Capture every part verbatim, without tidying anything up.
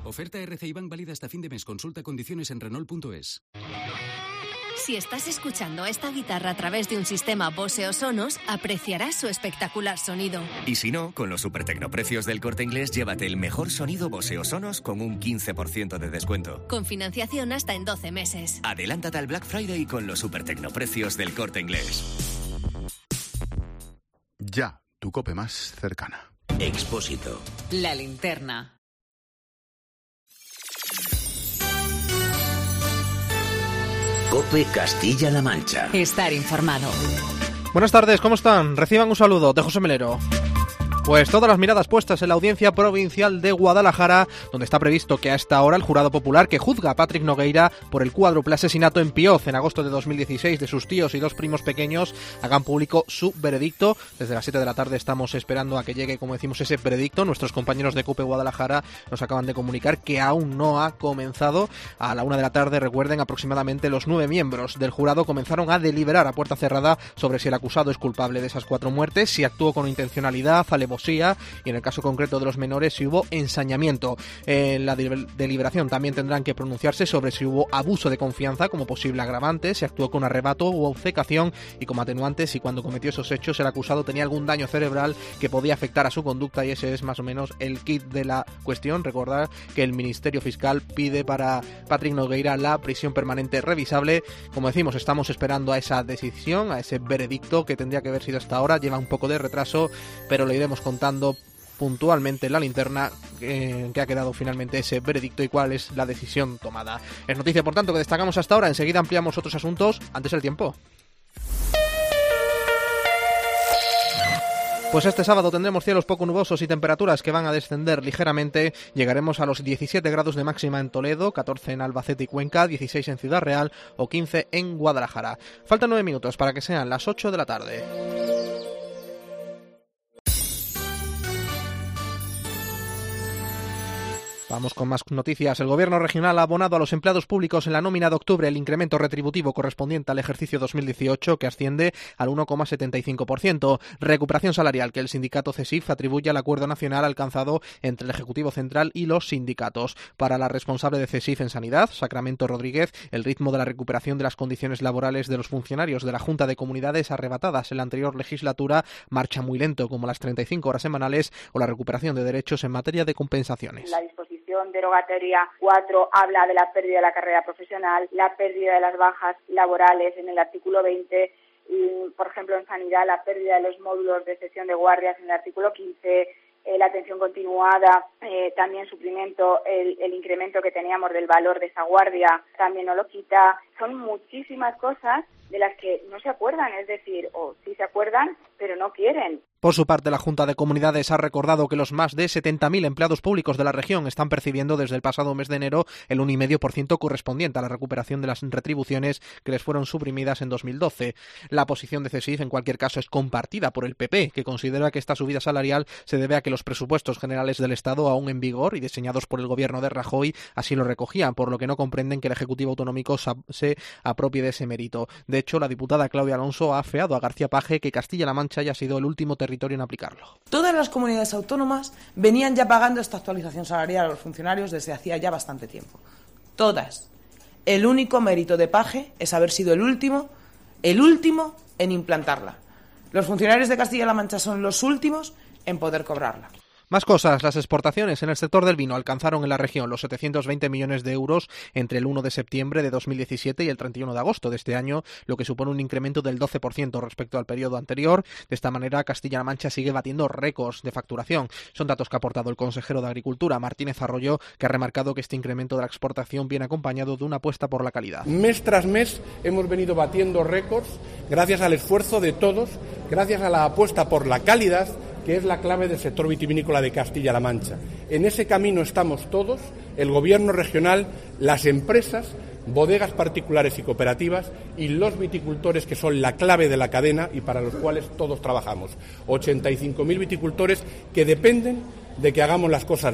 Oferta R C I Bank válida hasta fin de mes. Consulta condiciones en Renault punto es. Si estás escuchando esta guitarra a través de un sistema Bose o Sonos, apreciarás su espectacular sonido. Y si no, con los supertecnoprecios del Corte Inglés, llévate el mejor sonido Bose o Sonos con un quince por ciento de descuento. Con financiación hasta en doce meses. Adelántate al Black Friday con los supertecnoprecios del Corte Inglés. Ya, tu COPE más cercana. Expósito. La linterna. COPE Castilla-La Mancha. Estar informado. Buenas tardes, ¿cómo están? Reciban un saludo de José Melero. Pues todas las miradas puestas en la Audiencia Provincial de Guadalajara, donde está previsto que a esta hora el jurado popular que juzga a Patrick Nogueira por el cuádruple asesinato en Pioz en agosto de dos mil dieciséis de sus tíos y dos primos pequeños hagan público su veredicto. Desde las siete de la tarde estamos esperando a que llegue, como decimos, ese veredicto. Nuestros compañeros de COPE Guadalajara nos acaban de comunicar que aún no ha comenzado. A la una de la tarde, recuerden, aproximadamente los nueve miembros del jurado comenzaron a deliberar a puerta cerrada sobre si el acusado es culpable de esas cuatro muertes, si actuó con intencionalidad, alevosía, y en el caso concreto de los menores si hubo ensañamiento. En la deliberación también tendrán que pronunciarse sobre si hubo abuso de confianza como posible agravante, si actuó con arrebato u obcecación, y como atenuante si cuando cometió esos hechos el acusado tenía algún daño cerebral que podía afectar a su conducta, y ese es más o menos el kit de la cuestión. Recordar que el Ministerio Fiscal pide para Patrick Nogueira la prisión permanente revisable. Como decimos, estamos esperando a esa decisión, a ese veredicto que tendría que haber sido hasta ahora. Lleva un poco de retraso, pero lo iremos contando puntualmente en la linterna eh, que ha quedado finalmente ese veredicto y cuál es la decisión tomada. Es noticia, por tanto, que destacamos hasta ahora. Enseguida ampliamos otros asuntos. Antes el tiempo. Pues este sábado tendremos cielos poco nubosos y temperaturas que van a descender ligeramente. Llegaremos a los diecisiete grados de máxima en Toledo, catorce en Albacete y Cuenca, dieciséis en Ciudad Real o quince en Guadalajara. Faltan nueve minutos para que sean las ocho de la tarde. Vamos con más noticias. El Gobierno regional ha abonado a los empleados públicos en la nómina de octubre el incremento retributivo correspondiente al ejercicio dos mil dieciocho, que asciende al uno coma setenta y cinco por ciento. Recuperación salarial que el sindicato CESIF atribuye al acuerdo nacional alcanzado entre el Ejecutivo Central y los sindicatos. Para la responsable de CESIF en Sanidad, Sacramento Rodríguez, el ritmo de la recuperación de las condiciones laborales de los funcionarios de la Junta de Comunidades arrebatadas en la anterior legislatura marcha muy lento, como las treinta y cinco horas semanales o la recuperación de derechos en materia de compensaciones. La disposición derogatoria cuatro habla de la pérdida de la carrera profesional, la pérdida de las bajas laborales en el artículo veinte, y, por ejemplo, en sanidad, la pérdida de los módulos de sesión de guardias en el artículo quince, eh, la atención continuada, eh, también suplemento el, el incremento que teníamos del valor de esa guardia, también no lo quita. Son muchísimas cosas de las que no se acuerdan, es decir, o sí se acuerdan, pero no quieren. Por su parte, la Junta de Comunidades ha recordado que los más de setenta mil empleados públicos de la región están percibiendo desde el pasado mes de enero el uno coma cinco por ciento correspondiente a la recuperación de las retribuciones que les fueron suprimidas en dos mil doce. La posición de CESIF, en cualquier caso, es compartida por el P P, que considera que esta subida salarial se debe a que los presupuestos generales del Estado, aún en vigor y diseñados por el gobierno de Rajoy, así lo recogían, por lo que no comprenden que el Ejecutivo Autonómico se apropie de ese mérito. De hecho, la diputada Claudia Alonso ha afeado a García Page que Castilla-La Mancha haya sido el último territorio en aplicarlo. Todas las comunidades autónomas venían ya pagando esta actualización salarial a los funcionarios desde hacía ya bastante tiempo. Todas. El único mérito de Page es haber sido el último, el último en implantarla. Los funcionarios de Castilla-La Mancha son los últimos en poder cobrarla. Más cosas. Las exportaciones en el sector del vino alcanzaron en la región los setecientos veinte millones de euros entre el uno de septiembre de dos mil diecisiete y el treinta y uno de agosto de este año, lo que supone un incremento del doce por ciento respecto al periodo anterior. De esta manera, Castilla-La Mancha sigue batiendo récords de facturación. Son datos que ha aportado el consejero de Agricultura, Martínez Arroyo, que ha remarcado que este incremento de la exportación viene acompañado de una apuesta por la calidad. Mes tras mes hemos venido batiendo récords gracias al esfuerzo de todos, gracias a la apuesta por la calidad, que es la clave del sector vitivinícola de Castilla-La Mancha. En ese camino estamos todos, el Gobierno regional, las empresas, bodegas particulares y cooperativas y los viticultores, que son la clave de la cadena y para los cuales todos trabajamos. ochenta y cinco mil viticultores que dependen de que hagamos las cosas bien.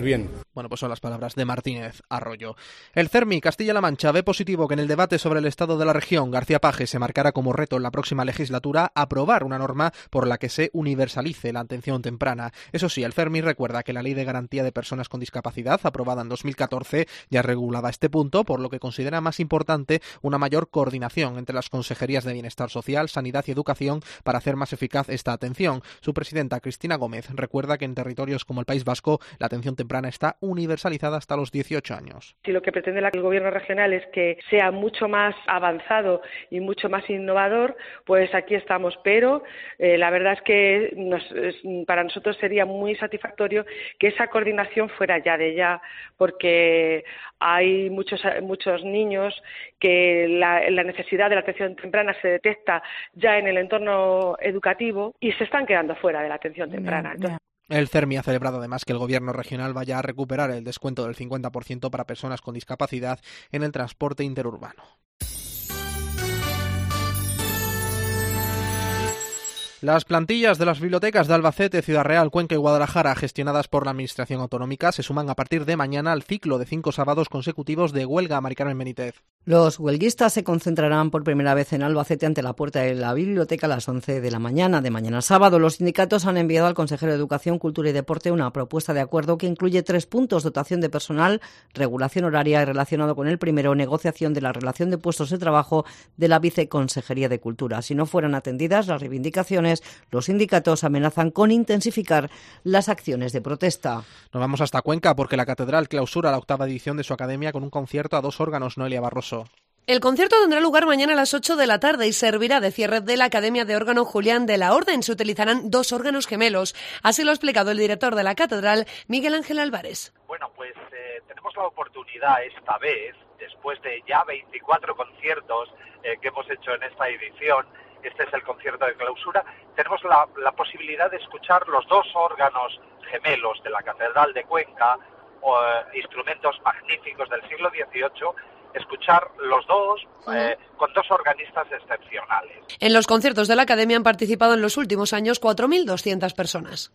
Bueno, pues son las palabras de Martínez Arroyo. El CERMI Castilla-La Mancha ve positivo que en el debate sobre el estado de la región García Paje se marcara como reto en la próxima legislatura aprobar una norma por la que se universalice la atención temprana. Eso sí, el CERMI recuerda que la Ley de Garantía de Personas con Discapacidad, aprobada en dos mil catorce, ya regulaba este punto, por lo que considera más importante una mayor coordinación entre las consejerías de Bienestar Social, Sanidad y Educación para hacer más eficaz esta atención. Su presidenta, Cristina Gómez, recuerda que en territorios como el País Vasco la atención temprana está universalizada hasta los dieciocho años. Si lo que pretende el gobierno regional es que sea mucho más avanzado y mucho más innovador, pues aquí estamos. Pero eh, la verdad es que nos, es, para nosotros sería muy satisfactorio que esa coordinación fuera ya de ya, porque hay muchos muchos niños que la, la necesidad de la atención temprana se detecta ya en el entorno educativo y se están quedando fuera de la atención temprana. Entonces, el CERMI ha celebrado además que el gobierno regional vaya a recuperar el descuento del cincuenta por ciento para personas con discapacidad en el transporte interurbano. Las plantillas de las bibliotecas de Albacete, Ciudad Real, Cuenca y Guadalajara, gestionadas por la Administración Autonómica, se suman a partir de mañana al ciclo de cinco sábados consecutivos de huelga. Mari Carmen Benítez. Los huelguistas se concentrarán por primera vez en Albacete ante la puerta de la biblioteca a las once de la mañana. De mañana a sábado, los sindicatos han enviado al consejero de Educación, Cultura y Deporte una propuesta de acuerdo que incluye tres puntos: dotación de personal, regulación horaria y, relacionado con el primero, negociación de la relación de puestos de trabajo de la Viceconsejería de Cultura. Si no fueran atendidas las reivindicaciones, los sindicatos amenazan con intensificar las acciones de protesta. Nos vamos hasta Cuenca porque la Catedral clausura la octava edición de su academia con un concierto a dos órganos. Noelia Barroso. El concierto tendrá lugar mañana a las ocho de la tarde y servirá de cierre de la Academia de Órgano Julián de la Orden. Se utilizarán dos órganos gemelos. Así lo ha explicado el director de la Catedral, Miguel Ángel Álvarez. Bueno, pues eh, tenemos la oportunidad esta vez, después de ya veinticuatro conciertos eh, que hemos hecho en esta edición, este es el concierto de clausura, tenemos la, la posibilidad de escuchar los dos órganos gemelos de la Catedral de Cuenca, o, eh, instrumentos magníficos del siglo dieciocho, escuchar los dos eh, con dos organistas excepcionales. En los conciertos de la Academia han participado en los últimos años cuatro mil doscientas personas.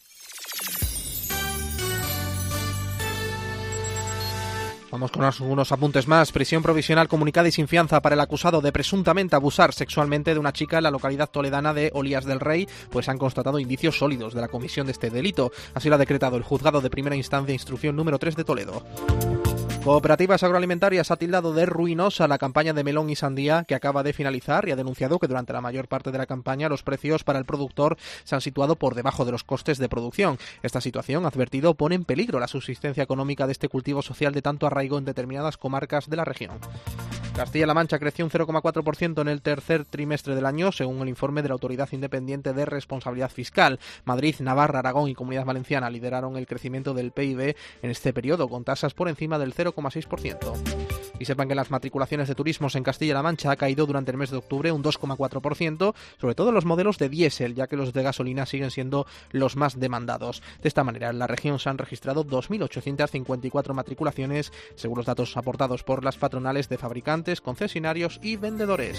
Vamos con unos apuntes más. Prisión provisional comunicada y sin fianza para el acusado de presuntamente abusar sexualmente de una chica en la localidad toledana de Olías del Rey, pues han constatado indicios sólidos de la comisión de este delito. Así lo ha decretado el juzgado de primera instancia, instrucción número tres de Toledo. Cooperativas Agroalimentarias ha tildado de ruinosa la campaña de melón y sandía que acaba de finalizar y ha denunciado que durante la mayor parte de la campaña los precios para el productor se han situado por debajo de los costes de producción. Esta situación, ha advertido, pone en peligro la subsistencia económica de este cultivo social de tanto arraigo en determinadas comarcas de la región. Castilla-La Mancha creció un cero coma cuatro por ciento en el tercer trimestre del año, según el informe de la Autoridad Independiente de Responsabilidad Fiscal. Madrid, Navarra, Aragón y Comunidad Valenciana lideraron el crecimiento del P I B en este periodo, con tasas por encima del cero coma seis por ciento. Y sepan que las matriculaciones de turismos en Castilla-La Mancha ha caído durante el mes de octubre un dos coma cuatro por ciento, sobre todo los modelos de diésel, ya que los de gasolina siguen siendo los más demandados. De esta manera, en la región se han registrado dos mil ochocientas cincuenta y cuatro matriculaciones, según los datos aportados por las patronales de fabricantes, concesionarios y vendedores.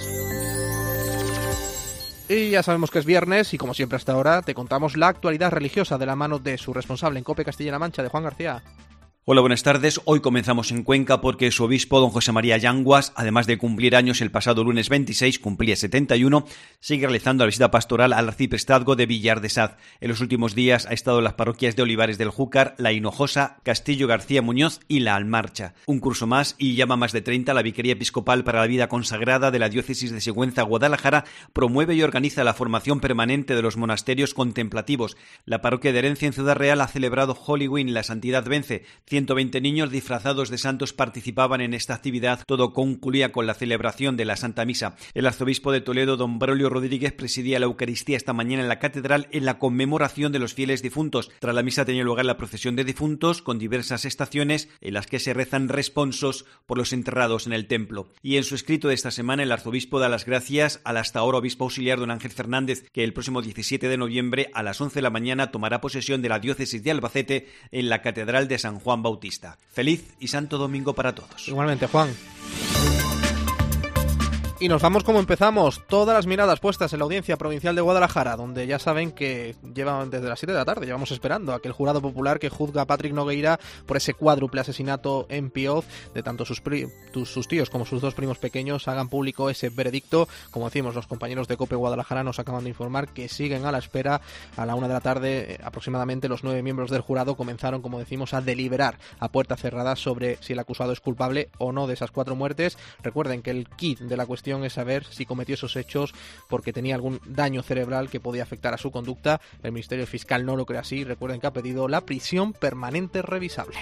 Y ya sabemos que es viernes y, como siempre hasta ahora, te contamos la actualidad religiosa de la mano de su responsable en COPE Castilla-La Mancha, de Juan García. Hola, buenas tardes. Hoy comenzamos en Cuenca porque su obispo, don José María Yanguas, además de cumplir años el pasado lunes veintiséis, cumplía setenta y uno, sigue realizando la visita pastoral al arciprestazgo de Villar de Saz. En los últimos días ha estado en las parroquias de Olivares del Júcar, La Hinojosa, Castillo García Muñoz y La Almarcha. Un curso más y llama más de treinta, la Vicaría Episcopal para la Vida Consagrada de la Diócesis de Sigüenza, Guadalajara, promueve y organiza la formación permanente de los monasterios contemplativos. La parroquia de Herencia en Ciudad Real ha celebrado Halloween, la Santidad Vence. ciento veinte niños disfrazados de santos participaban en esta actividad. Todo concluía con la celebración de la Santa Misa. El arzobispo de Toledo, don Braulio Rodríguez, presidía la Eucaristía esta mañana en la catedral en la conmemoración de los fieles difuntos. Tras la misa tenía lugar la procesión de difuntos con diversas estaciones en las que se rezan responsos por los enterrados en el templo. Y en su escrito de esta semana, el arzobispo da las gracias al hasta ahora obispo auxiliar don Ángel Fernández, que el próximo diecisiete de noviembre a las once de la mañana tomará posesión de la diócesis de Albacete en la catedral de San Juan Bautista. Feliz y santo domingo para todos. Igualmente, Juan. Y nos vamos como empezamos, todas las miradas puestas en la Audiencia Provincial de Guadalajara, donde ya saben que llevan desde las siete de la tarde, llevamos esperando a que el jurado popular que juzga a Patrick Nogueira por ese cuádruple asesinato en Pioz de tanto sus, pri- sus tíos como sus dos primos pequeños hagan público ese veredicto. Como decimos, los compañeros de COPE Guadalajara nos acaban de informar que siguen a la espera. A la una de la tarde aproximadamente los nueve miembros del jurado comenzaron, como decimos, a deliberar a puerta cerrada sobre si el acusado es culpable o no de esas cuatro muertes. Recuerden que el quid de la cuestión es saber si cometió esos hechos porque tenía algún daño cerebral que podía afectar a su conducta. El Ministerio Fiscal no lo cree así. Recuerden que ha pedido la prisión permanente revisable.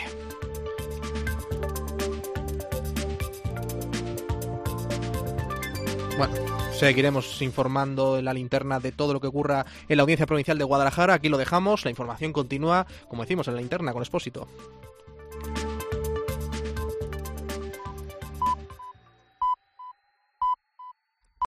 Bueno, seguiremos informando en la linterna de todo lo que ocurra en la Audiencia Provincial de Guadalajara. Aquí lo dejamos. La información continúa, como decimos, en la linterna con Expósito.